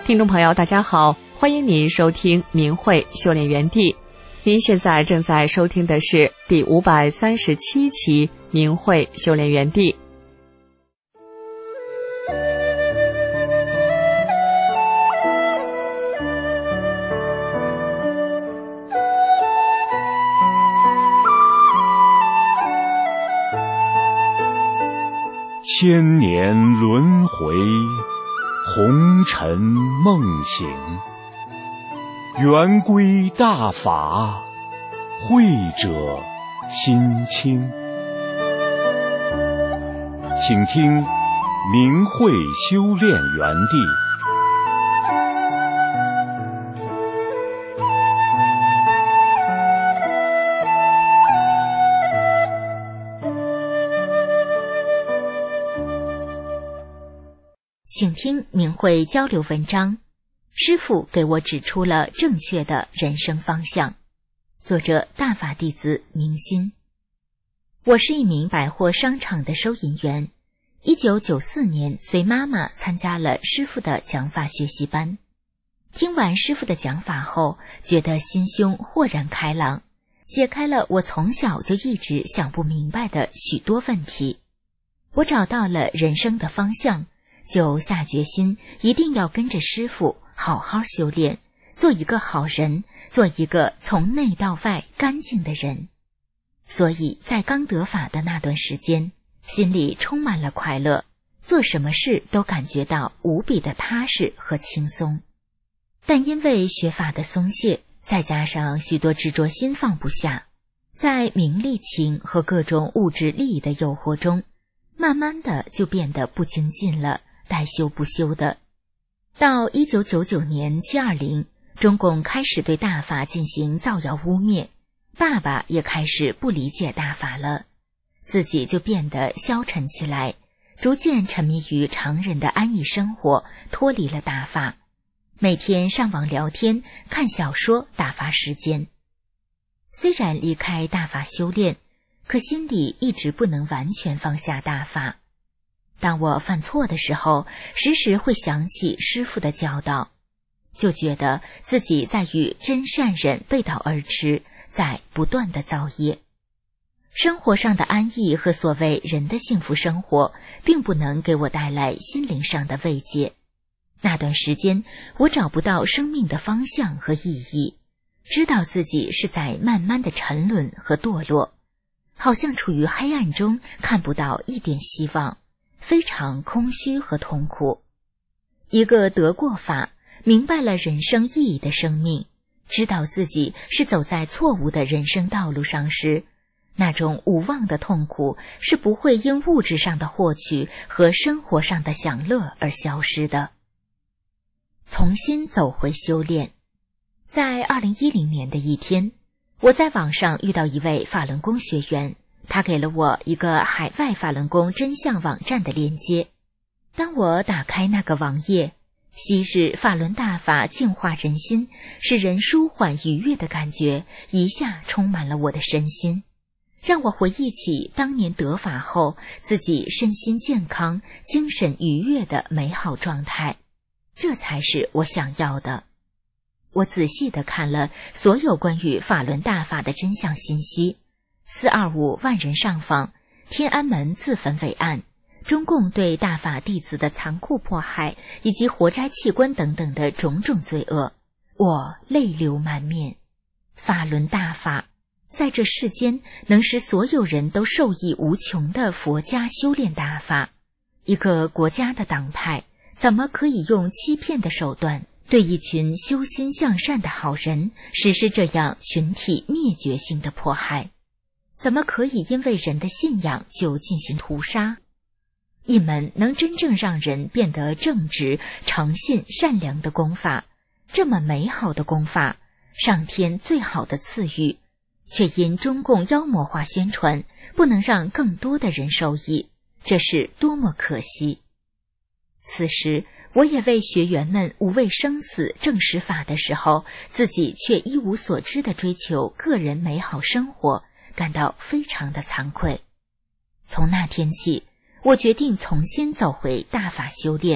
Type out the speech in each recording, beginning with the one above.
听众朋友大家好，欢迎您收听明慧修炼园地。您现在正在收听的是第537期明慧修炼园地。 千年轮回，红尘梦醒，圆规大法，慧者心清。请听明慧修炼园地。 请听明慧交流文章，师父给我指出了正确的人生方向。作者大法弟子明心。我是一名百货商场的收银员，1994年随妈妈参加了师父的讲法学习班。听完师父的讲法后，觉得心胸豁然开朗，解开了我从小就一直想不明白的许多问题。我找到了人生的方向，就下决心一定要跟着师父好好修炼，做一个好人，做一个从内到外干净的人。所以在刚得法的那段时间，心里充满了快乐，做什么事都感觉到无比的踏实和轻松。但因为学法的松懈，再加上许多执着心放不下，在名利情和各种物质利益的诱惑中，慢慢的就变得不精进了，待修不修的。到1999年720，中共开始对大法进行造谣污蔑，爸爸也开始不理解大法了，自己就变得消沉起来，逐渐沉迷于常人的安逸生活，脱离了大法，每天上网聊天，看小说打发时间。虽然离开大法修炼，可心里一直不能完全放下大法。当我犯错的时候，时时会想起师父的教导，就觉得自己在与真善人背道而驰，在不断的造业。生活上的安逸和所谓人的幸福生活，并不能给我带来心灵上的慰藉。那段时间，我找不到生命的方向和意义，知道自己是在慢慢的沉沦和堕落，好像处于黑暗中，看不到一点希望，非常空虚和痛苦。一个得过法，明白了人生意义的生命，知道自己是走在错误的人生道路上时，那种无望的痛苦是不会因物质上的获取和生活上的享乐而消失的。重新走回修炼。在2010年的一天，我在网上遇到一位法轮功学员，他给了我一个海外法轮功真相网站的链接。当我打开那个网页，昔日法轮大法净化人心，使人舒缓愉悦的感觉一下充满了我的身心，让我回忆起当年得法后自己身心健康、精神愉悦的美好状态。这才是我想要的。我仔细地看了所有关于法轮大法的真相信息，425万人上访，天安门自焚伟案，中共对大法弟子的残酷迫害，以及活摘器官等等的种种罪恶，我泪流满面。法轮大法，在这世间能使所有人都受益无穷的佛家修炼大法。一个国家的党派，怎么可以用欺骗的手段，对一群修心向善的好人实施这样群体灭绝性的迫害？怎么可以因为人的信仰就进行屠杀？一门能真正让人变得正直、诚信、善良的功法，这么美好的功法，上天最好的赐予，却因中共妖魔化宣传，不能让更多的人受益，这是多么可惜。此时我也为学员们无畏生死证实法的时候，自己却一无所知地追求个人美好生活，感到非常的惭愧。从那天起，我决定重新走回大法修炼，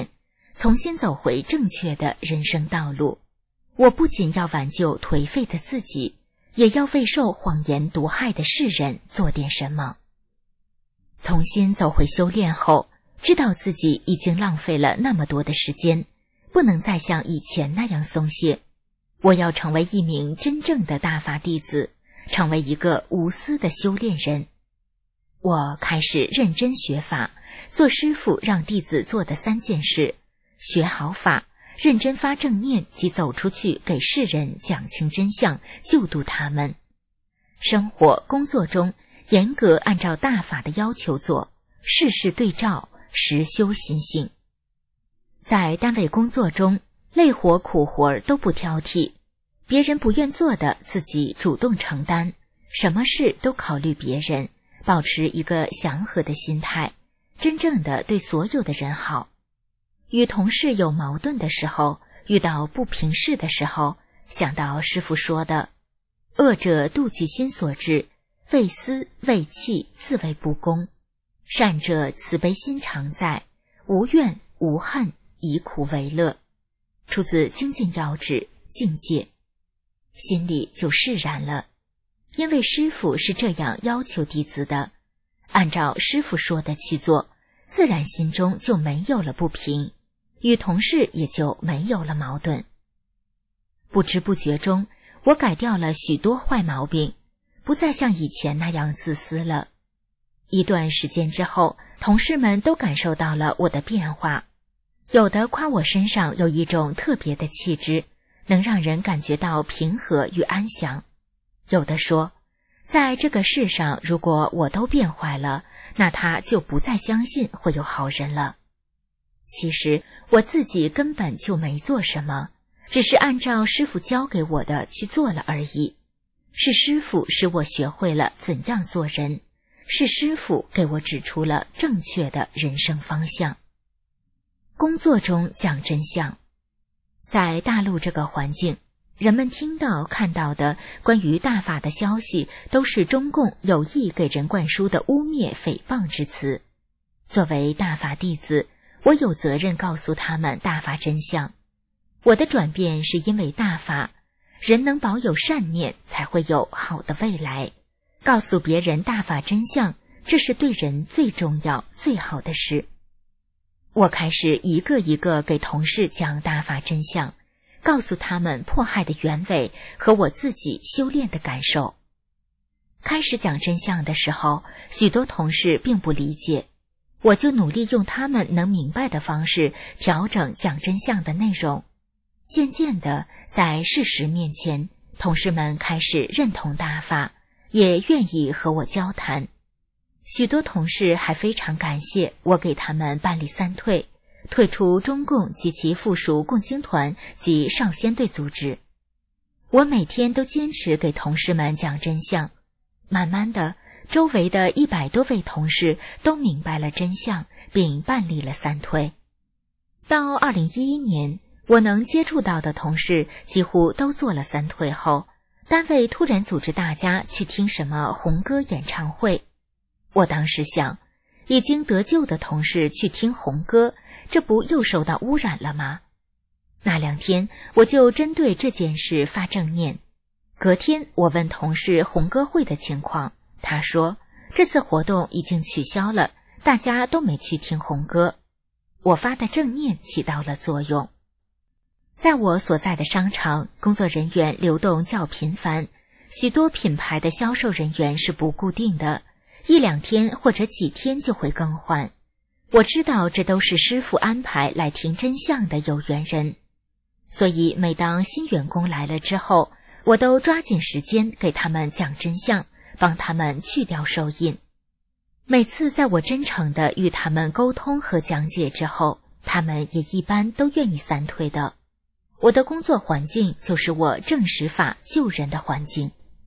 重新走回正确的人生道路。我不仅要挽救颓废的自己，也要为受谎言毒害的世人做点什么。重新走回修炼后，知道自己已经浪费了那么多的时间，不能再像以前那样松懈。我要成为一名真正的大法弟子，成为一个无私的修炼人。我开始认真学法，做师父让弟子做的3件事：学好法，认真发正念及走出去给世人讲清真相，救度他们。生活工作中严格按照大法的要求做，事事对照，实修心性。在单位工作中，累活苦活都不挑剔，别人不愿做的自己主动承担，什么事都考虑别人，保持一个祥和的心态，真正的对所有的人好。与同事有矛盾的时候，遇到不平事的时候，想到师父说的：恶者妒忌心所致，为私为气，自为不公；善者慈悲心常在，无怨无恨，以苦为乐。出自《精进要旨》境界，心里就释然了。因为师父是这样要求弟子的，按照师父说的去做，自然心中就没有了不平，与同事也就没有了矛盾。不知不觉中，我改掉了许多坏毛病，不再像以前那样自私了。一段时间之后，同事们都感受到了我的变化，有的夸我身上有一种特别的气质，能让人感觉到平和与安详。有的说，在这个世上，如果我都变坏了，那他就不再相信会有好人了。其实我自己根本就没做什么，只是按照师父教给我的去做了而已。是师父使我学会了怎样做人，是师父给我指出了正确的人生方向。工作中讲真相。在大陆这个环境，人们听到看到的关于大法的消息，都是中共有意给人灌输的污蔑诽谤之词。作为大法弟子，我有责任告诉他们大法真相。我的转变是因为大法，人能保有善念，才会有好的未来。告诉别人大法真相，这是对人最重要最好的事。我开始一个一个给同事讲大法真相，告诉他们迫害的原委和我自己修炼的感受。开始讲真相的时候，许多同事并不理解，我就努力用他们能明白的方式调整讲真相的内容。渐渐的，在事实面前，同事们开始认同大法，也愿意和我交谈。许多同事还非常感谢我给他们办理3退，退出中共及其附属共青团及少先队组织。我每天都坚持给同事们讲真相，慢慢的，周围的100多位同事都明白了真相，并办理了3退。到2011年，我能接触到的同事几乎都做了3退后，单位突然组织大家去听什么红歌演唱会。我当时想，已经得救的同事去听红歌，这不又受到污染了吗？那2天，我就针对这件事发正念。隔天，我问同事红歌会的情况，他说，这次活动已经取消了，大家都没去听红歌。我发的正念起到了作用。在我所在的商场，工作人员流动较频繁，许多品牌的销售人员是不固定的，1、2天或者几天就会更换。我知道这都是师父安排来听真相的有缘人，所以每当新员工来了之后，我都抓紧时间给他们讲真相，帮他们去掉手印。每次在我真诚地与他们沟通和讲解之后，他们也一般都愿意3退的。我的工作环境就是我正实法救人的环境。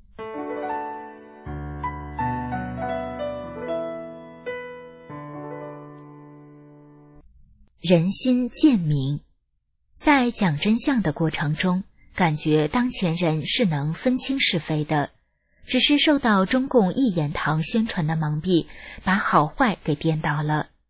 人心渐明。在讲真相的过程中，感觉当前人是能分清是非的，只是受到中共一言堂宣传的蒙蔽，把好坏给颠倒了。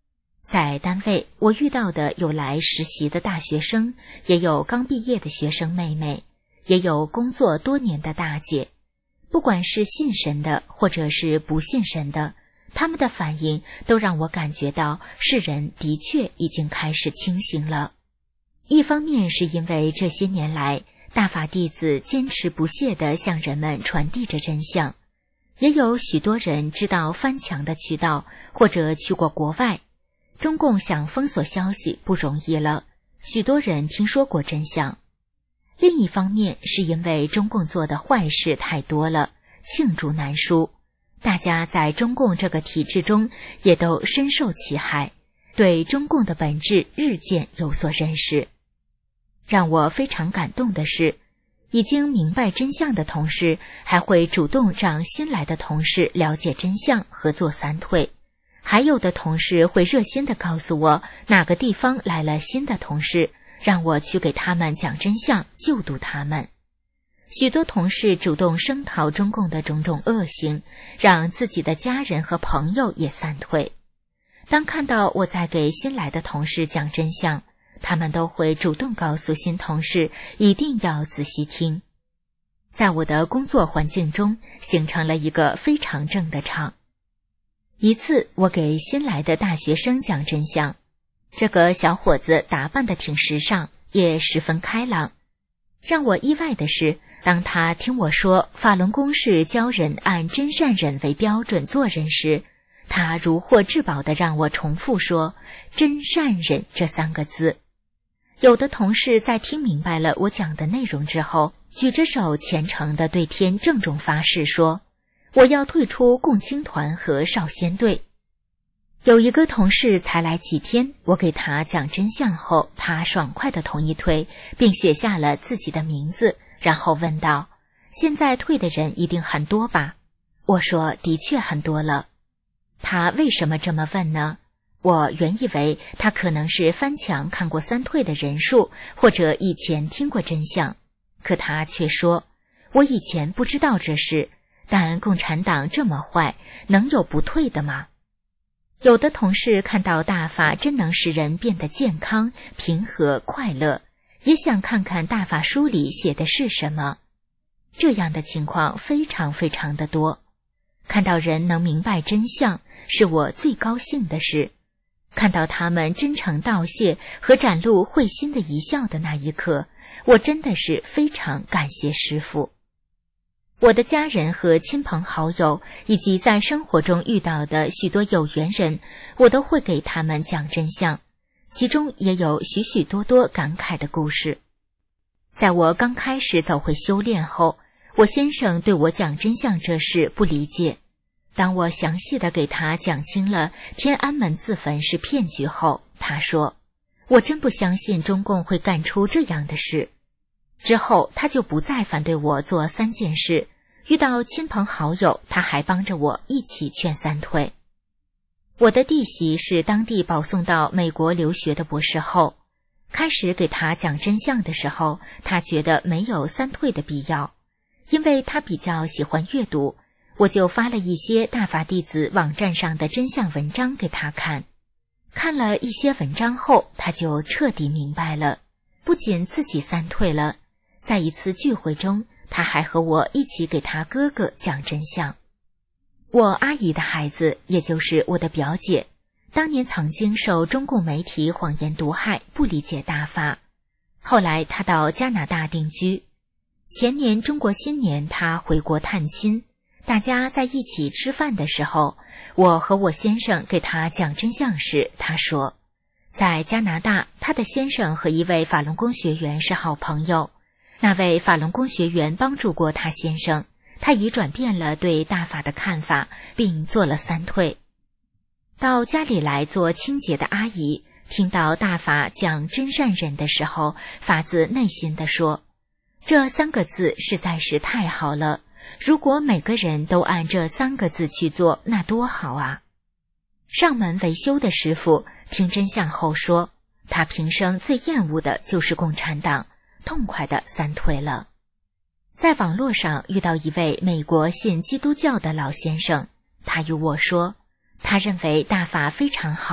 在单位，我遇到的有来实习的大学生，也有刚毕业的学生妹妹，也有工作多年的大姐。不管是信神的，或者是不信神的，他们的反应都让我感觉到世人的确已经开始清醒了。一方面是因为这些年来，大法弟子坚持不懈地向人们传递着真相，也有许多人知道翻墙的渠道，或者去过国外。中共想封锁消息不容易了，许多人听说过真相。另一方面是因为中共做的坏事太多了，罄竹难书，大家在中共这个体制中也都深受其害，对中共的本质日渐有所认识。让我非常感动的是，已经明白真相的同事还会主动让新来的同事了解真相，合作三退。还有的同事会热心地告诉我哪个地方来了新的同事，让我去给他们讲真相，救度他们。许多同事主动声讨中共的种种恶行，让自己的家人和朋友也散退。当看到我在给新来的同事讲真相，他们都会主动告诉新同事一定要仔细听。在我的工作环境中形成了一个非常正的场。一次我给新来的大学生讲真相，这个小伙子打扮得挺时尚，也十分开朗。让我意外的是，当他听我说法轮功是教人按真善忍为标准做人时，他如获至宝地让我重复说真善忍这3个字。有的同事在听明白了我讲的内容之后，举着手虔诚地对天郑重发誓说，我要退出共青团和少先队。有一个同事才来几天，我给他讲真相后，他爽快地同意退，并写下了自己的名字，然后问道，现在退的人一定很多吧？我说的确很多了。他为什么这么问呢？我原以为他可能是翻墙看过三退的人数，或者以前听过真相，可他却说，我以前不知道这事，但共产党这么坏，能有不退的吗？有的同事看到大法真能使人变得健康、平和、快乐，也想看看大法书里写的是什么。这样的情况非常非常的多。看到人能明白真相，是我最高兴的事。看到他们真诚道谢和展露会心的一笑的那一刻，我真的是非常感谢师父。我的家人和亲朋好友，以及在生活中遇到的许多有缘人，我都会给他们讲真相，其中也有许许多多感慨的故事。在我刚开始走回修炼后，我先生对我讲真相这事不理解。当我详细地给他讲清了天安门自焚是骗局后，他说，我真不相信中共会干出这样的事。之后他就不再反对我做3件事，遇到亲朋好友，他还帮着我一起劝三退。我的弟媳是当地保送到美国留学的博士后，开始给他讲真相的时候，他觉得没有三退的必要，因为他比较喜欢阅读，我就发了一些大法弟子网站上的真相文章给他看。看了一些文章后，他就彻底明白了，不仅自己三退了，在一次聚会中，他还和我一起给他哥哥讲真相。我阿姨的孩子，也就是我的表姐，当年曾经受中共媒体谎言毒害，不理解大法。后来她到加拿大定居。前年中国新年，她回国探亲，大家在一起吃饭的时候，我和我先生给她讲真相时，她说，在加拿大，她的先生和一位法轮功学员是好朋友，那位法轮功学员帮助过她先生，他已转变了对大法的看法，并做了三退。到家里来做清洁的阿姨，听到大法讲真善忍的时候，发自内心地说，这3个字实在是太好了，如果每个人都按这3个字去做，那多好啊。上门维修的师傅听真相后说，他平生最厌恶的就是共产党，痛快地三退了。在网络上遇到一位美国信基督教的老先生，他与我说，他认为大法非常好，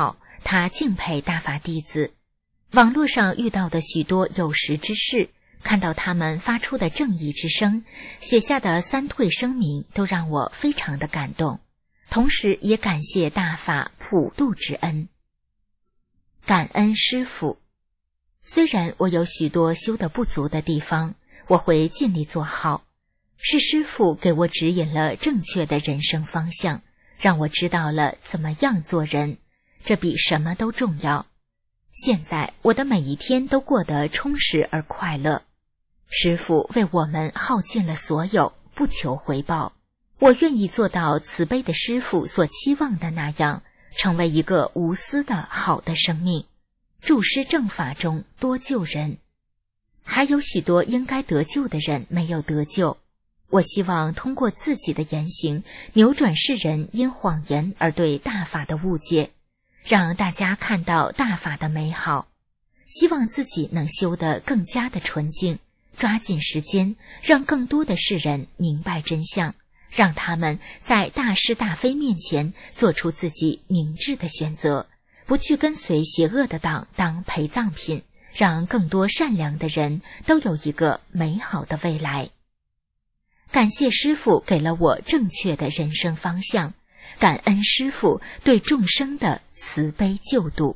他敬佩大法弟子。网络上遇到的许多有识之士，看到他们发出的正义之声，写下的三退声明，都让我非常的感动，同时也感谢大法普渡之恩。感恩师父。虽然我有许多修得不足的地方，我会尽力做好。是师父给我指引了正确的人生方向，让我知道了怎么样做人，这比什么都重要。现在我的每一天都过得充实而快乐。师父为我们耗尽了所有，不求回报。我愿意做到慈悲的师父所期望的那样，成为一个无私的好的生命，助师正法中多救人。还有许多应该得救的人没有得救，我希望通过自己的言行，扭转世人因谎言而对大法的误解，让大家看到大法的美好。希望自己能修得更加的纯净，抓紧时间，让更多的世人明白真相，让他们在大是大非面前做出自己明智的选择，不去跟随邪恶的党当陪葬品，让更多善良的人都有一个美好的未来。感谢师父给了我正确的人生方向，感恩师父对众生的慈悲救度。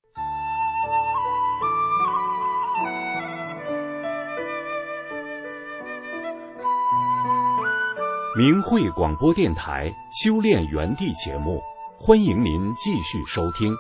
明慧广播电台修炼园地节目，欢迎您继续收听。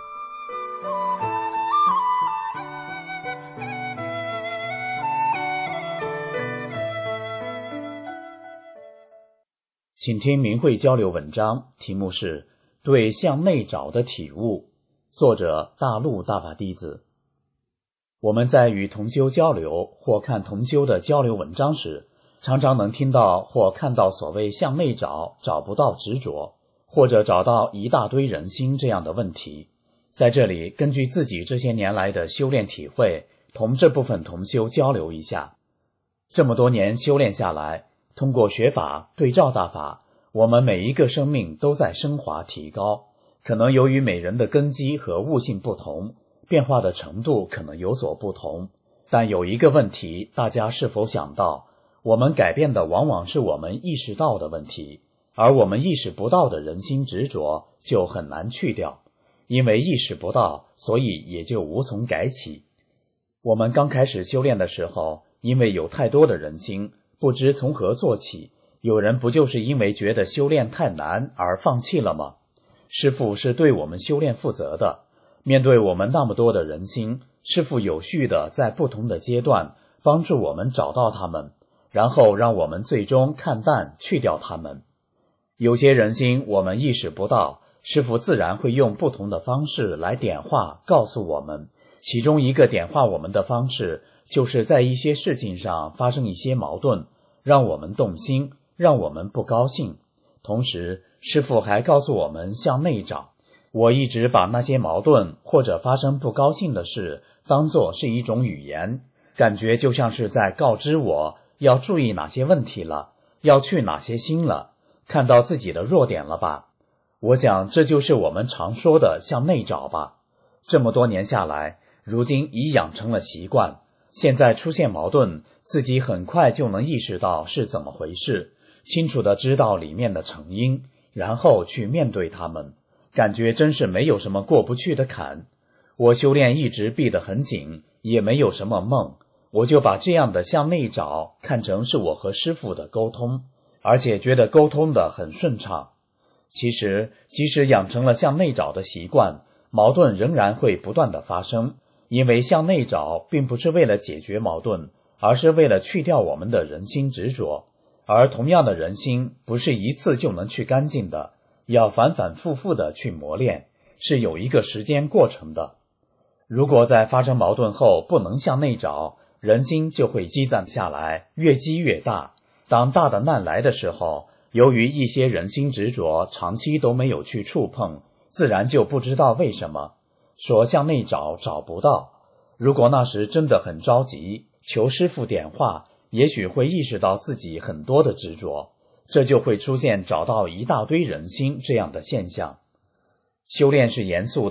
请听明慧交流文章，题目是对向内找的体悟，作者大陆大法弟子。我们在与同修交流或看同修的交流文章时，常常能听到或看到所谓向内找找不到执着，或者找到一大堆人心这样的问题。在这里根据自己这些年来的修炼体会，同这部分同修交流一下。这么多年修炼下来，通过学法对照大法，我们每一个生命都在升华提高，可能由于每人的根基和悟性不同，变化的程度可能有所不同。但有一个问题，大家是否想到，我们改变的往往是我们意识到的问题，而我们意识不到的人心执着就很难去掉，因为意识不到，所以也就无从改起。我们刚开始修炼的时候，因为有太多的人心，不知从何做起，有人不就是因为觉得修炼太难而放弃了吗？师父是对我们修炼负责的，面对我们那么多的人心，师父有序的在不同的阶段帮助我们找到他们，然后让我们最终看淡去掉他们。有些人心我们意识不到，师父自然会用不同的方式来点化告诉我们，其中一个点化我们的方式，就是在一些事情上发生一些矛盾，让我们动心，让我们不高兴。同时师父还告诉我们向内找。我一直把那些矛盾或者发生不高兴的事当作是一种语言，感觉就像是在告知我要注意哪些问题了，要去哪些心了，看到自己的弱点了吧。我想这就是我们常说的向内找吧。这么多年下来，如今已养成了习惯，现在出现矛盾，自己很快就能意识到是怎么回事，清楚地知道里面的成因，然后去面对它们，感觉真是没有什么过不去的坎。我修炼一直闭得很紧，也没有什么梦，我就把这样的向内找看成是我和师父的沟通，而且觉得沟通得很顺畅。其实即使养成了向内找的习惯，矛盾仍然会不断的发生，因为向内找并不是为了解决矛盾，而是为了去掉我们的人心执着。而同样的人心不是一次就能去干净的，要反反复复的去磨练，是有一个时间过程的。如果在发生矛盾后不能向内找，人心就会积攒下来，越积越大。当大的难来的时候，由于一些人心执着长期都没有去触碰，自然就不知道为什么说向内找找不到。如果那时真的很着急，求师父点化，也许会意识到自己很多的执着，这就会出现找到一大堆人心这样的现象。修炼是严肃的，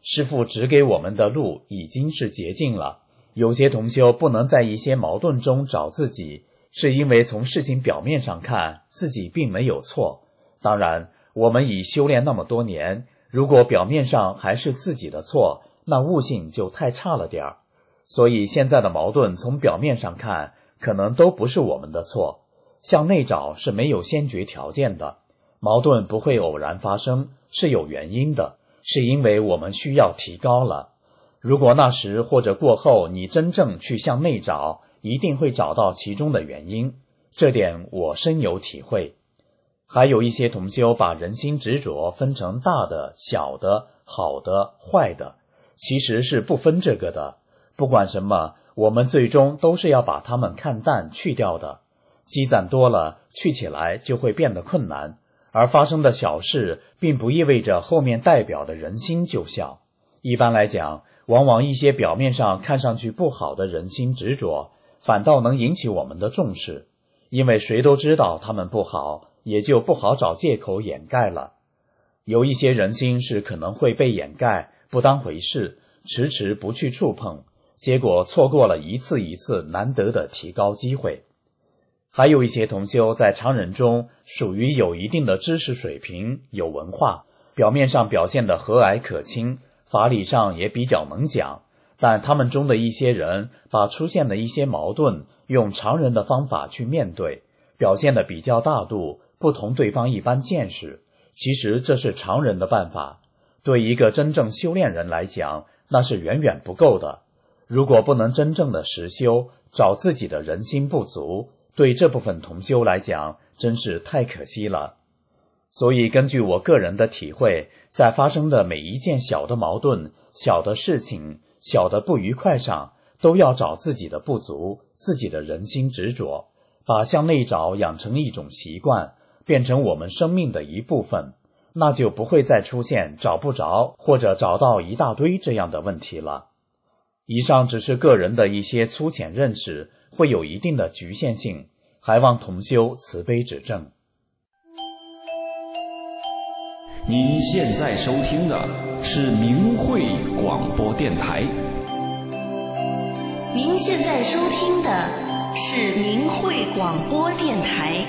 师父指给我们的路已经是捷径了。有些同修不能在一些矛盾中找自己，是因为从事情表面上看，自己并没有错。当然，我们已修炼那么多年，如果表面上还是自己的错，那悟性就太差了点儿。所以现在的矛盾从表面上看，可能都不是我们的错。向内找是没有先决条件的，矛盾不会偶然发生，是有原因的，是因为我们需要提高了。如果那时或者过后你真正去向内找，一定会找到其中的原因，这点我深有体会。还有一些同修把人心执着分成大的、小的、好的、坏的，其实是不分这个的。不管什么，我们最终都是要把它们看淡去掉的。积攒多了，去起来就会变得困难，而发生的小事并不意味着后面代表的人心就小。一般来讲，往往一些表面上看上去不好的人心执着，反倒能引起我们的重视，因为谁都知道他们不好，也就不好找借口掩盖了。有一些人心是可能会被掩盖，不当回事，迟迟不去触碰，结果错过了一次一次难得的提高机会。还有一些同修在常人中属于有一定的知识水平，有文化，表面上表现得和蔼可亲，法理上也比较能讲，但他们中的一些人把出现的一些矛盾用常人的方法去面对，表现得比较大度，不同对方一般见识。其实这是常人的办法，对一个真正修炼人来讲，那是远远不够的。如果不能真正的实修，找自己的人心不足，对这部分同修来讲，真是太可惜了。所以根据我个人的体会，在发生的每一件小的矛盾、小的事情、小的不愉快上，都要找自己的不足，自己的人心执着，把向内找养成一种习惯，变成我们生命的一部分，那就不会再出现找不着或者找到一大堆这样的问题了。以上只是个人的一些粗浅认识，会有一定的局限性，还望同修慈悲指正。 您现在收听的是明慧广播电台。 您现在收听的是明慧广播电台。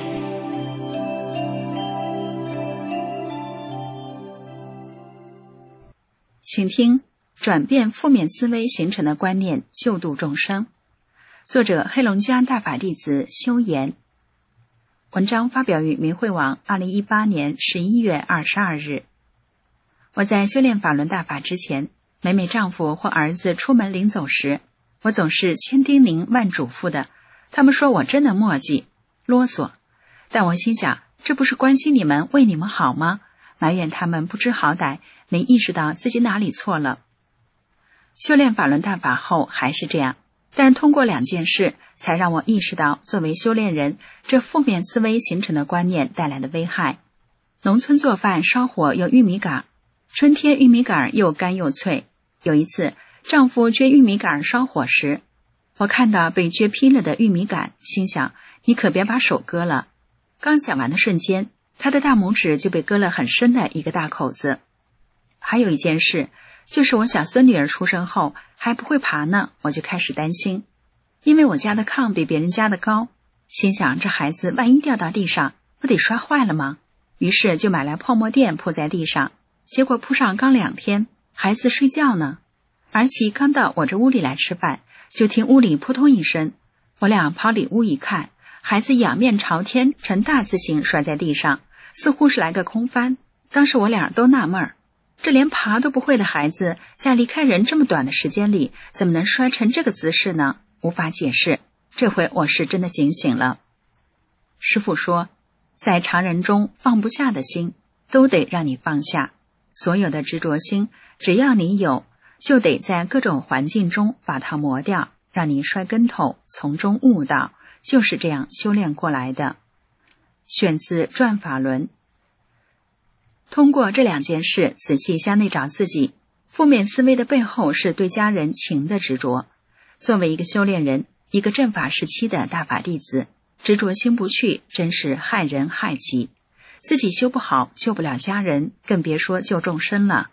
请听转变负面思维形成的观念，救度众生。作者黑龙江大法弟子修言。文章发表于明慧网2018年11月22日。我在修炼法轮大法之前，每丈夫或儿子出门临走时，我总是千叮咛万嘱咐的。他们说我真的磨叽啰嗦，但我心想，这不是关心你们为你们好吗？埋怨他们不知好歹，没意识到自己哪里错了。修炼法轮大法后还是这样，但通过2件事才让我意识到作为修炼人，这负面思维形成的观念带来的危害。农村做饭烧火有玉米杆，春天玉米杆又干又脆。有一次丈夫撅玉米杆烧火时，我看到被撅劈了的玉米杆，心想你可别把手割了。刚想完的瞬间，他的大拇指就被割了很深的一个大口子。还有一件事，就是我小孙女儿出生后还不会爬呢，我就开始担心，因为我家的炕比别人家的高，心想这孩子万一掉到地上，不得摔坏了吗？于是就买来泡沫垫铺在地上，结果铺上刚2天，孩子睡觉呢。儿媳刚到我这屋里来吃饭，就听屋里扑通一声，我俩跑里屋一看，孩子仰面朝天呈大字形摔在地上，似乎是来个空翻。当时我俩都纳闷儿，这连爬都不会的孩子，在离开人这么短的时间里，怎么能摔成这个姿势呢？无法解释。这回我是真的警醒了。师父说，在常人中放不下的心，都得让你放下。所有的执着心，只要你有，就得在各种环境中把它磨掉，让你摔跟头，从中悟道，就是这样修炼过来的。选自《转法轮》。通过这2件事，仔细向内找自己。负面思维的背后是对家人情的执着。作为一个修炼人，一个正法时期的大法弟子，执着心不去，真是害人害己。自己修不好，救不了家人，更别说救众生了。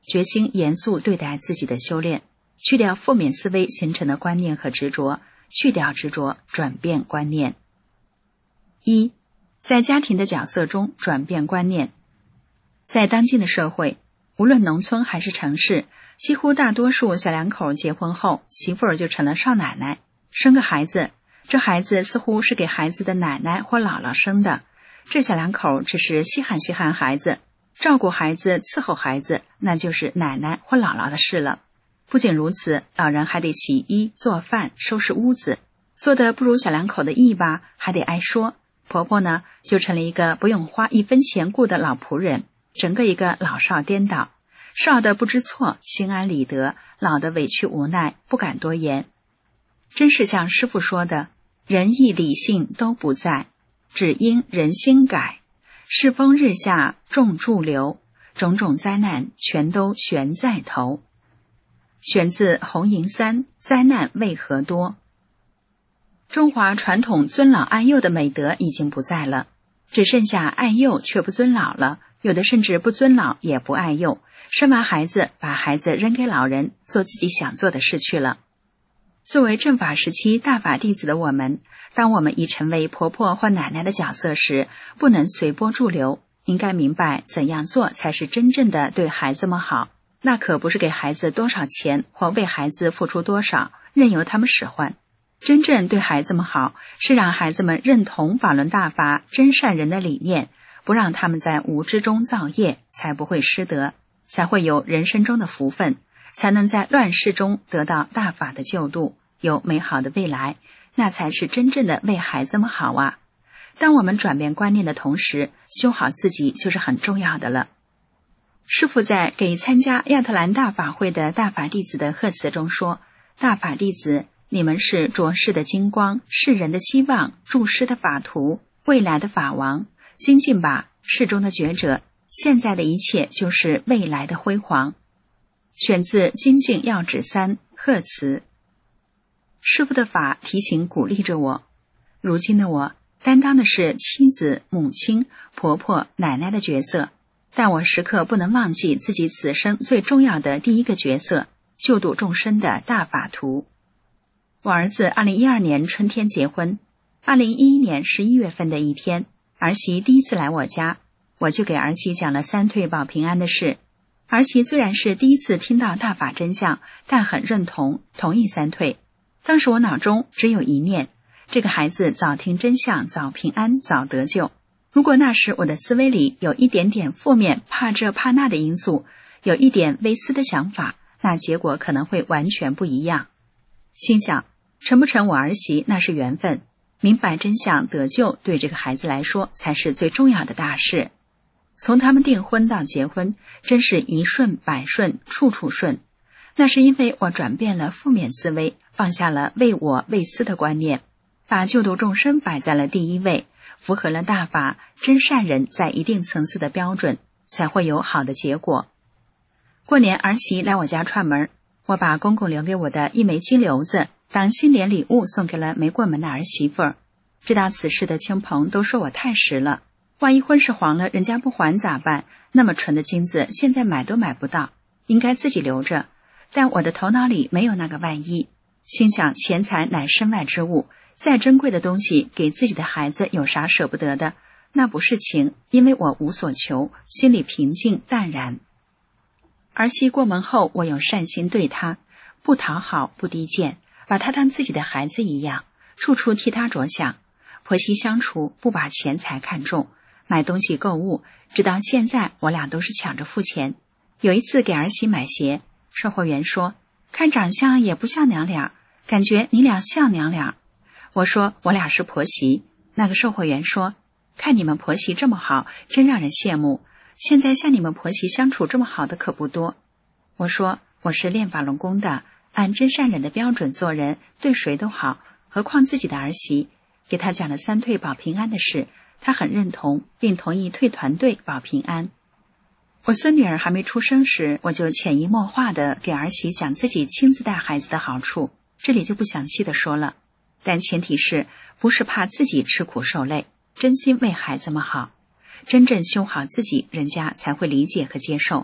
决心严肃对待自己的修炼，去掉负面思维形成的观念和执着，去掉执着，转变观念。一，在家庭的角色中转变观念。在当今的社会，无论农村还是城市，几乎大多数小两口结婚后，媳妇儿就成了少奶奶，生个孩子，这孩子似乎是给孩子的奶奶或姥姥生的，这小两口只是稀罕孩子，照顾孩子，伺候孩子，那就是奶奶或姥姥的事了。不仅如此，老人还得洗衣做饭收拾屋子，做得不如小两口的意吧，还得挨说。婆婆呢，就成了一个不用花1分钱雇的老仆人，整个一个老少颠倒，少的不知错，心安理得，老的委屈无奈，不敢多言。真是像师父说的，仁义礼信都不在，只因人心改，世风日下众驻留，种种灾难全都悬在头。选自红银3，灾难为何多。中华传统尊老爱幼的美德已经不在了，只剩下爱幼却不尊老了，有的甚至不尊老也不爱幼，生完孩子把孩子扔给老人，做自己想做的事去了。作为正法时期大法弟子的我们，当我们已成为婆婆或奶奶的角色时，不能随波逐流，应该明白怎样做才是真正的对孩子们好。那可不是给孩子多少钱或为孩子付出多少，任由他们使唤。真正对孩子们好，是让孩子们认同法轮大法真善人的理念，不让他们在无知中造业，才不会失德，才会有人生中的福分，才能在乱世中得到大法的救度，有美好的未来，那才是真正的为孩子们好啊。当我们转变观念的同时，修好自己就是很重要的了。师父在给参加亚特兰大法会的大法弟子的贺词中说，大法弟子，你们是浊世的金光，世人的希望，注师的法图，未来的法王，精进吧，世中的觉者，现在的一切就是未来的辉煌。选自精进要旨3，贺词。师父的法提醒鼓励着我，如今的我担当的是妻子、母亲、婆婆、奶奶的角色，但我时刻不能忘记自己此生最重要的第一个角色，救度众生的大法图。我儿子2012年春天结婚，2011年11月份的一天，儿媳第一次来我家，我就给儿媳讲了3退保平安的事。儿媳虽然是第一次听到大法真相，但很认同，同意3退。当时我脑中只有一念，这个孩子早听真相，早平安，早得救。如果那时我的思维里有一点点负面怕这怕那的因素，有一点微私的想法，那结果可能会完全不一样。心想，成不成我儿媳那是缘分，明白真相得救对这个孩子来说才是最重要的大事。从他们订婚到结婚，真是一顺百顺，处处顺。那是因为我转变了负面思维，放下了为我为私的观念，把救度众生摆在了第一位，符合了大法真善人在一定层次的标准，才会有好的结果。过年儿媳来我家串门，我把公公留给我的一枚金瘤子当新年礼物送给了没过门的儿媳妇儿。知道此事的亲朋都说我太实了，万一婚事黄了，人家不还咋办？那么纯的金子现在买都买不到，应该自己留着。但我的头脑里没有那个万一，心想钱财乃身外之物，再珍贵的东西给自己的孩子有啥舍不得的？那不是情，因为我无所求，心里平静淡然。儿媳过门后，我有善心对她，不讨好不低贱，把她当自己的孩子一样，处处替她着想。婆媳相处不把钱财看重，买东西购物，直到现在我俩都是抢着付钱。有一次给儿媳买鞋，售货员说，看长相也不像娘俩，感觉你俩像娘俩。我说我俩是婆媳。那个售货员说，看你们婆媳这么好，真让人羡慕，现在像你们婆媳相处这么好的可不多。我说我是练法轮功的，按真善忍的标准做人，对谁都好，何况自己的儿媳。给他讲了3退保平安的事，他很认同，并同意退团队保平安。我孙女儿还没出生时，我就潜移默化地给儿媳讲自己亲自带孩子的好处，这里就不详细地说了，但前提是不是怕自己吃苦受累，真心为孩子们好，真正修好自己，人家才会理解和接受。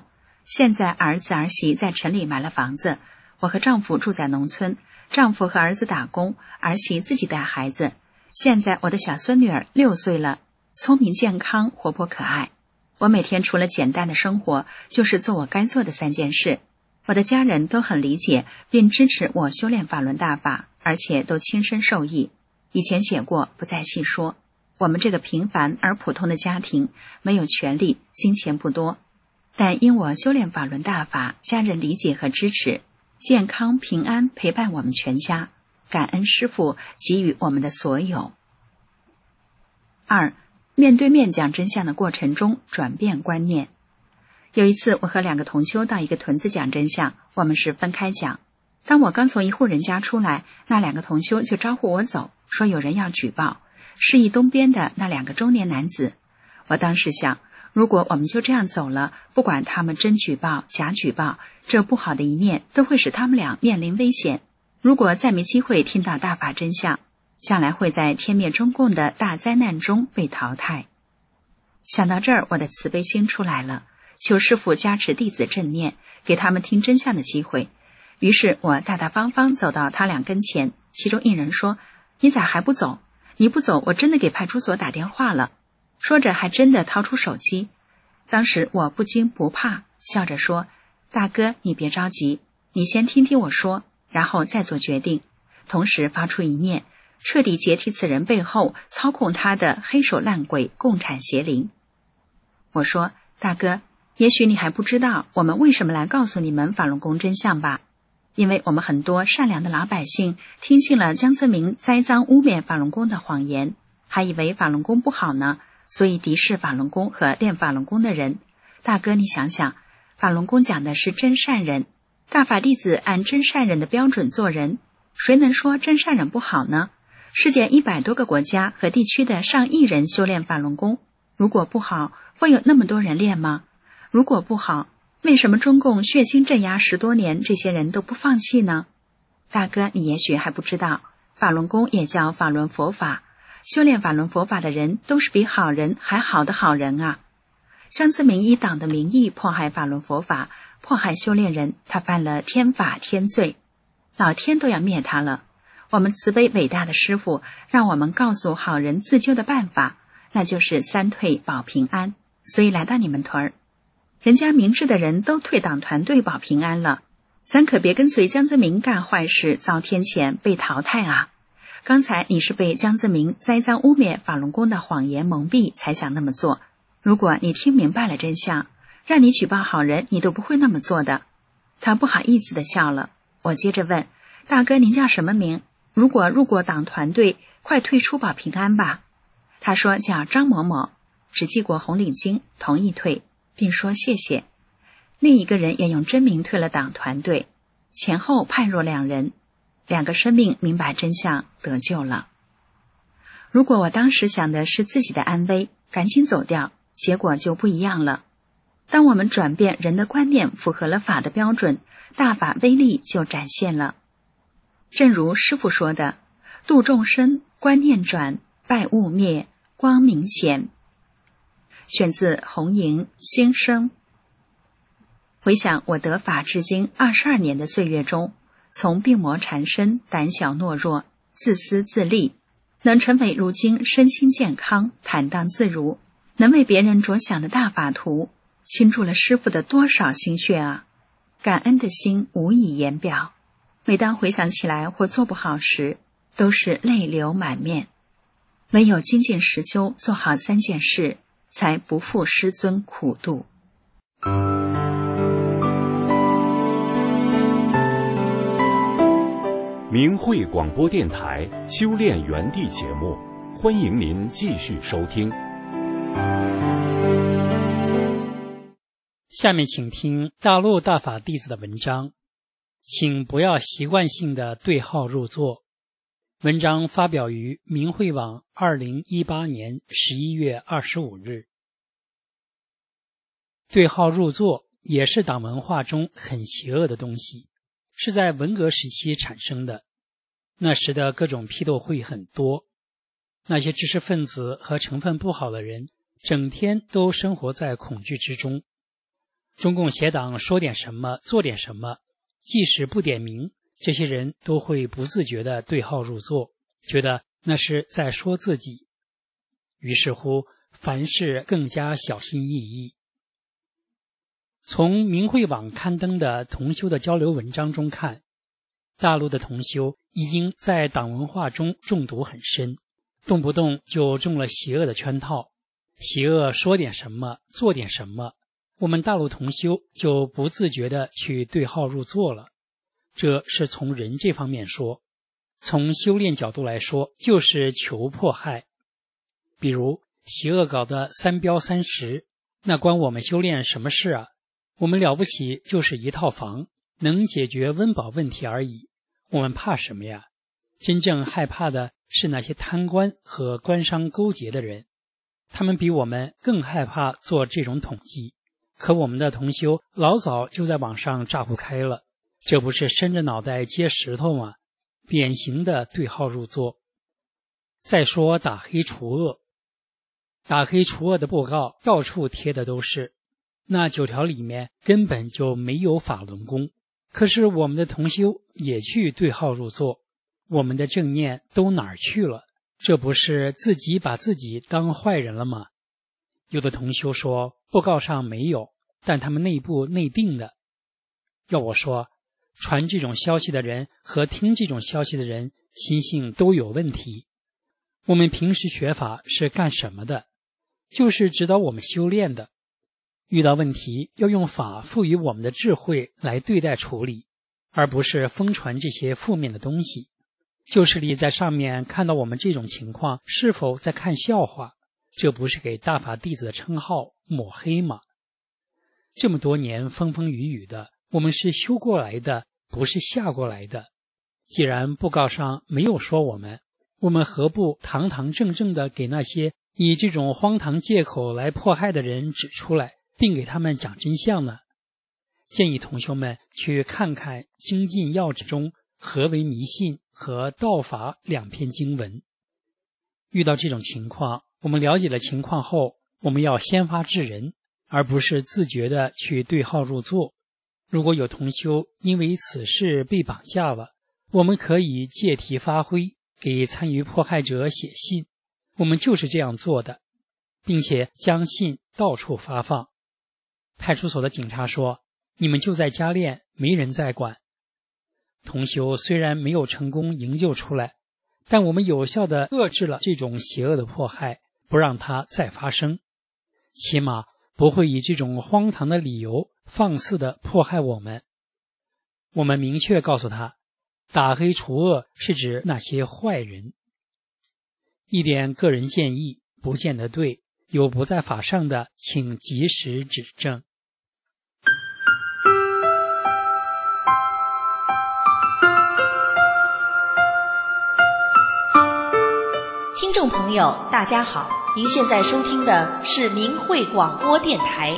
现在儿子儿媳在城里买了房子，我和丈夫住在农村，丈夫和儿子打工，儿媳自己带孩子。现在我的小孙女儿6岁了，聪明健康，活泼可爱。我每天除了简单的生活，就是做我该做的3件事。我的家人都很理解并支持我修炼法轮大法，而且都亲身受益。以前写过，不再细说。我们这个平凡而普通的家庭，没有权利，金钱不多，但因我修炼法轮大法，家人理解和支持，健康平安陪伴我们全家，感恩师父给予我们的所有。2. 面对面讲真相的过程中转变观念。有一次我和2个同修到一个屯子讲真相，我们是分开讲。当我刚从一户人家出来，那2个同修就招呼我走，说有人要举报，示意东边的那2个中年男子。我当时想，如果我们就这样走了，不管他们真举报假举报，这不好的一面都会使他们俩面临危险。如果再没机会听到大法真相，将来会在天灭中共的大灾难中被淘汰。想到这儿，我的慈悲心出来了，求师父加持弟子正念，给他们听真相的机会。于是我大大方方走到他俩跟前，其中一人说：“你咋还不走？你不走，我真的给派出所打电话了。”说着还真的掏出手机。当时我不惊不怕，笑着说：“大哥，你别着急，你先听听我说，然后再做决定。”同时发出一念，彻底解体此人背后操控他的黑手烂鬼共产邪灵。我说：“大哥，也许你还不知道我们为什么来告诉你们法轮功真相吧。因为我们很多善良的老百姓听信了江泽民栽赃污蔑法轮功的谎言，还以为法轮功不好呢，所以敌视法轮功和练法轮功的人。大哥，你想想，法轮功讲的是真善人，大法弟子按真善人的标准做人，谁能说真善人不好呢？世界100多个国家和地区的上亿人修炼法轮功，如果不好，会有那么多人练吗？如果不好，为什么中共血腥镇压10多年，这些人都不放弃呢？大哥，你也许还不知道，法轮功也叫法轮佛法，修炼法轮佛法的人都是比好人还好的好人啊。江泽民以党的名义迫害法轮佛法，迫害修炼人，他犯了天法天罪，老天都要灭他了。我们慈悲伟大的师父让我们告诉好人自救的办法，那就是3退保平安，所以来到你们屯儿。人家明智的人都退党团队保平安了，咱可别跟随江泽民干坏事，遭天谴被淘汰啊！刚才你是被江泽民栽赃污蔑法轮功的谎言蒙蔽才想那么做，如果你听明白了真相，让你举报好人，你都不会那么做的。他不好意思地笑了。我接着问：大哥，您叫什么名？如果入过党团队，快退出保平安吧。他说叫张某某，只系过红领巾，同意退，并说谢谢。另一个人也用真名退了党团队，前后判若2人，2个生命明白真相，得救了。如果我当时想的是自己的安危，赶紧走掉，结果就不一样了。当我们转变人的观念，符合了法的标准，大法威力就展现了。正如师父说的，度众生，观念转，败物灭，光明显。选自《红营新生》。回想我得法至今22年的岁月中，从病魔缠身，胆小懦弱，自私自利，能成为如今身心健康，坦荡自如，能为别人着想的大法徒，倾注了师父的多少心血啊！感恩的心无以言表。每当回想起来或做不好时，都是泪流满面。唯有精进实修，做好3件事，才不负师尊苦度。 明慧广播电台修炼园地节目，欢迎您继续收听。 下面请听大陆大法弟子的文章，请不要习惯性的对号入座。文章发表于明慧网2018年11月25日。对号入座也是党文化中很邪恶的东西，是在文革时期产生的。那时的各种批斗会很多，那些知识分子和成分不好的人整天都生活在恐惧之中。 中共邪党说点什么做点什么，即使不点名，这些人都会不自觉地对号入座，觉得那是在说自己。于是乎，凡事更加小心翼翼。从明慧网刊登的同修的交流文章中看，大陆的同修已经在党文化中中毒很深，动不动就中了邪恶的圈套，邪恶说点什么做点什么，我们大陆同修就不自觉地去对号入座了。这是从人这方面说，从修炼角度来说，就是求迫害。比如邪恶搞的三标三实，那关我们修炼什么事啊？我们了不起就是一套房，能解决温饱问题而已，我们怕什么呀？真正害怕的是那些贪官和官商勾结的人，他们比我们更害怕做这种统计。可我们的同修老早就在网上炸不开了，这不是伸着脑袋接石头吗？典型的对号入座。再说打黑除恶，打黑除恶的布告到处贴的都是，那9条里面根本就没有法轮功，可是我们的同修也去对号入座，我们的正念都哪儿去了？这不是自己把自己当坏人了吗？有的同修说布告上没有，但他们内部内定的。要我说，传这种消息的人和听这种消息的人心性都有问题。我们平时学法是干什么的？就是指导我们修炼的。遇到问题要用法赋予我们的智慧来对待处理，而不是疯传这些负面的东西。旧势力在上面看到我们这种情况，是否在看笑话？这不是给大法弟子的称号抹黑吗？这么多年风风雨雨的，我们是修过来的，不是下过来的。既然布告上没有说我们何不堂堂正正的给那些以这种荒唐借口来迫害的人指出来，并给他们讲真相呢？建议同修们去看看《精进要旨》中何为迷信和道法2篇经文。遇到这种情况，我们了解了情况后，我们要先发制人，而不是自觉的去对号入座。如果有同修因为此事被绑架了，我们可以借题发挥，给参与迫害者写信，我们就是这样做的，并且将信到处发放。派出所的警察说，你们就在家练，没人在管。同修虽然没有成功营救出来，但我们有效地遏制了这种邪恶的迫害，不让它再发生，起码不会以这种荒唐的理由放肆地迫害我们。我们明确告诉他，打黑除恶是指那些坏人。一点个人建议不见得对，有不在法上的，请及时指正。 听众朋友大家好，您现在收听的是明慧广播电台。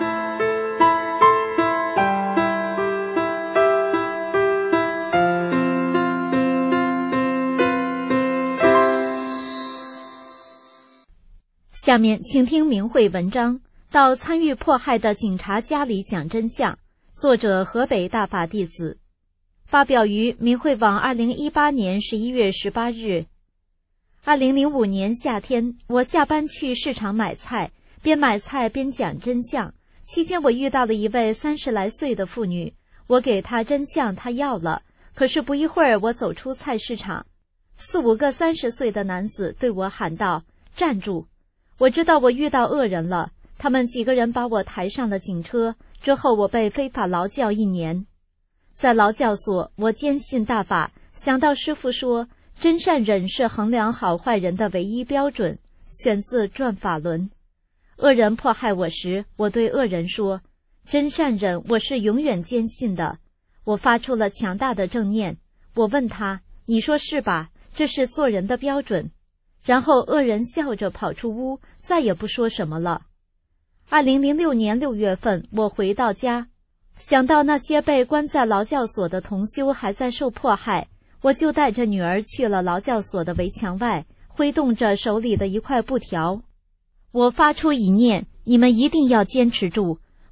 下面请听明慧文章，到参与迫害的警察家里讲真相，作者河北大法弟子，发表于明慧网2018年11月18日。2005年夏天，我下班去市场买菜，边买菜边讲真相。期间我遇到了一位30来岁的妇女，我给她真相，她要了。可是不一会儿，我走出菜市场，4、5个30岁的男子对我喊道：“站住！”我知道我遇到恶人了，他们几个人把我抬上了警车，之后我被非法劳教1年。在劳教所，我坚信大法，想到师父说真善忍是衡量好坏人的唯一标准，选自《转法轮》。恶人迫害我时，我对恶人说，真善忍我是永远坚信的。我发出了强大的正念，我问他，你说是吧？这是做人的标准。然后恶人笑着跑出屋，再也不说什么了。2006年6月份，我回到家，想到那些被关在劳教所的同修还在受迫害，我就带着女儿去了劳教所的围墙外，挥动着手里的一块布条。我发出一念，你们一定要坚持住，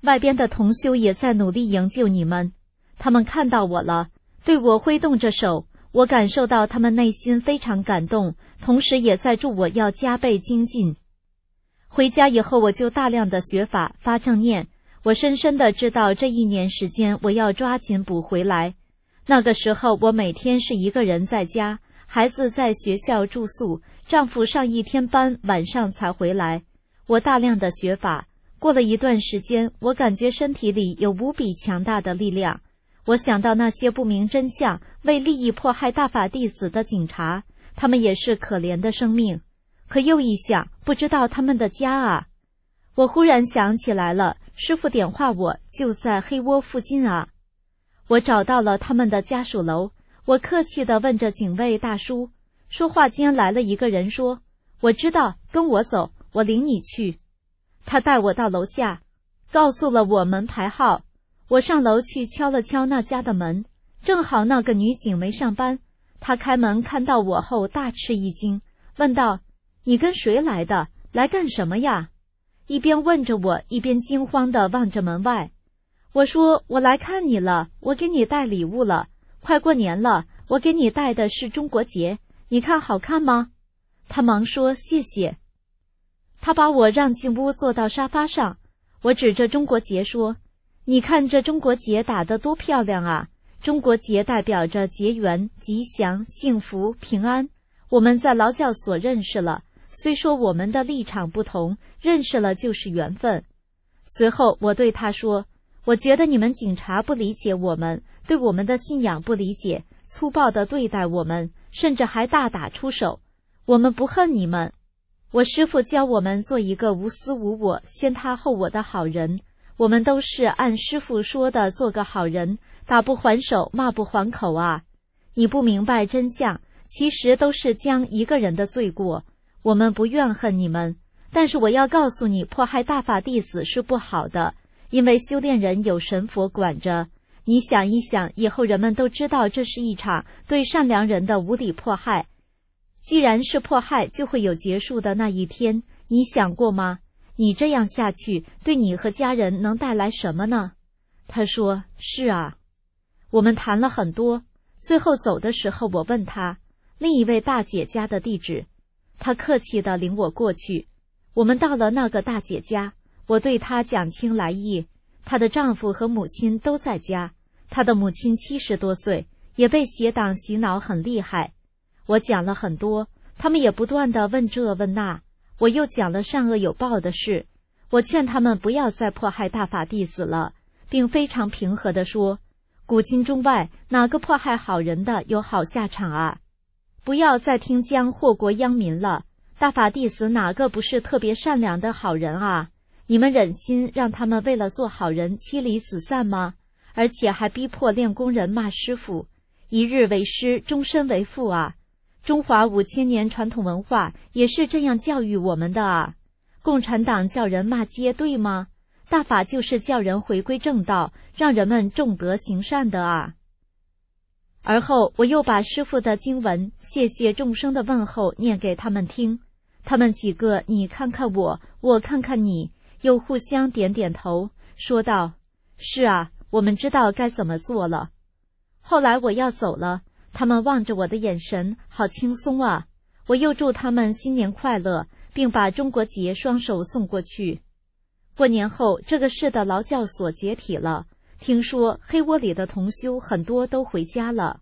外边的同修也在努力营救你们。他们看到我了，对我挥动着手，我感受到他们内心非常感动，同时也在祝我要加倍精进。回家以后，我就大量的学法发正念，我深深的知道这1年时间我要抓紧补回来。那个时候我每天是一个人在家，孩子在学校住宿，丈夫上1天班，晚上才回来。我大量的学法，过了一段时间，我感觉身体里有无比强大的力量。我想到那些不明真相、为利益迫害大法弟子的警察，他们也是可怜的生命。可又一想，不知道他们的家啊。我忽然想起来了，师父点化我就在黑窝附近啊。我找到了他们的家属楼，我客气地问着警卫大叔。说话间来了一个人说：“我知道，跟我走，我领你去。”他带我到楼下，告诉了我门牌号。我上楼去敲了敲那家的门，正好那个女警没上班。她开门看到我后大吃一惊，问道：“你跟谁来的？来干什么呀？”一边问着我，一边惊慌地望着门外。我说：“我来看你了，我给你带礼物了，快过年了，我给你带的是中国结，你看好看吗？”他忙说：“谢谢。”他把我让进屋，坐到沙发上。我指着中国结说：“你看这中国结打得多漂亮啊！中国结代表着结缘、吉祥、幸福、平安。我们在劳教所认识了，虽说我们的立场不同，认识了就是缘分。”随后我对他说：“我觉得你们警察不理解我们，对我们的信仰不理解，粗暴地对待我们，甚至还大打出手。我们不恨你们。我师父教我们做一个无私无我、先他后我的好人。我们都是按师父说的做个好人，打不还手，骂不还口啊！你不明白真相，其实都是将一个人的罪过。我们不怨恨你们，但是我要告诉你，迫害大法弟子是不好的，因为修炼人有神佛管着。你想一想，以后人们都知道这是一场对善良人的无理迫害。既然是迫害，就会有结束的那一天，你想过吗？你这样下去，对你和家人能带来什么呢？他说：“是啊。”我们谈了很多，最后走的时候，我问他另一位大姐家的地址，他客气地领我过去。我们到了那个大姐家，我对她讲清来意。她的丈夫和母亲都在家，她的母亲70多岁，也被邪党洗脑很厉害。我讲了很多，他们也不断地问这问那。我又讲了善恶有报的事，我劝他们不要再迫害大法弟子了，并非常平和地说：“古今中外，哪个迫害好人的有好下场啊？不要再听将祸国殃民了。大法弟子哪个不是特别善良的好人啊？你们忍心让他们为了做好人妻离子散吗？而且还逼迫练功人骂师父，一日为师，终身为父啊！中华5000年传统文化也是这样教育我们的啊！共产党叫人骂街对吗？大法就是叫人回归正道，让人们重德行善的啊！”而后我又把师父的经文谢谢众生的问候念给他们听，他们几个你看看我，我看看你，又互相点点头，说道：“是啊，我们知道该怎么做了。”后来我要走了，他们望着我的眼神好轻松啊！我又祝他们新年快乐，并把中国结双手送过去。过年后，这个市的劳教所解体了，听说黑窝里的同修很多都回家了。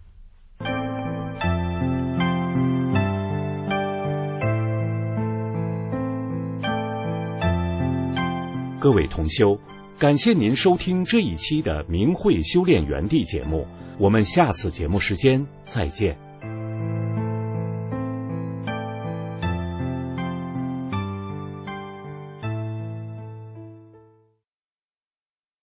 各位同修，感谢您收听这一期的明慧修炼园地节目，我们下次节目时间再见。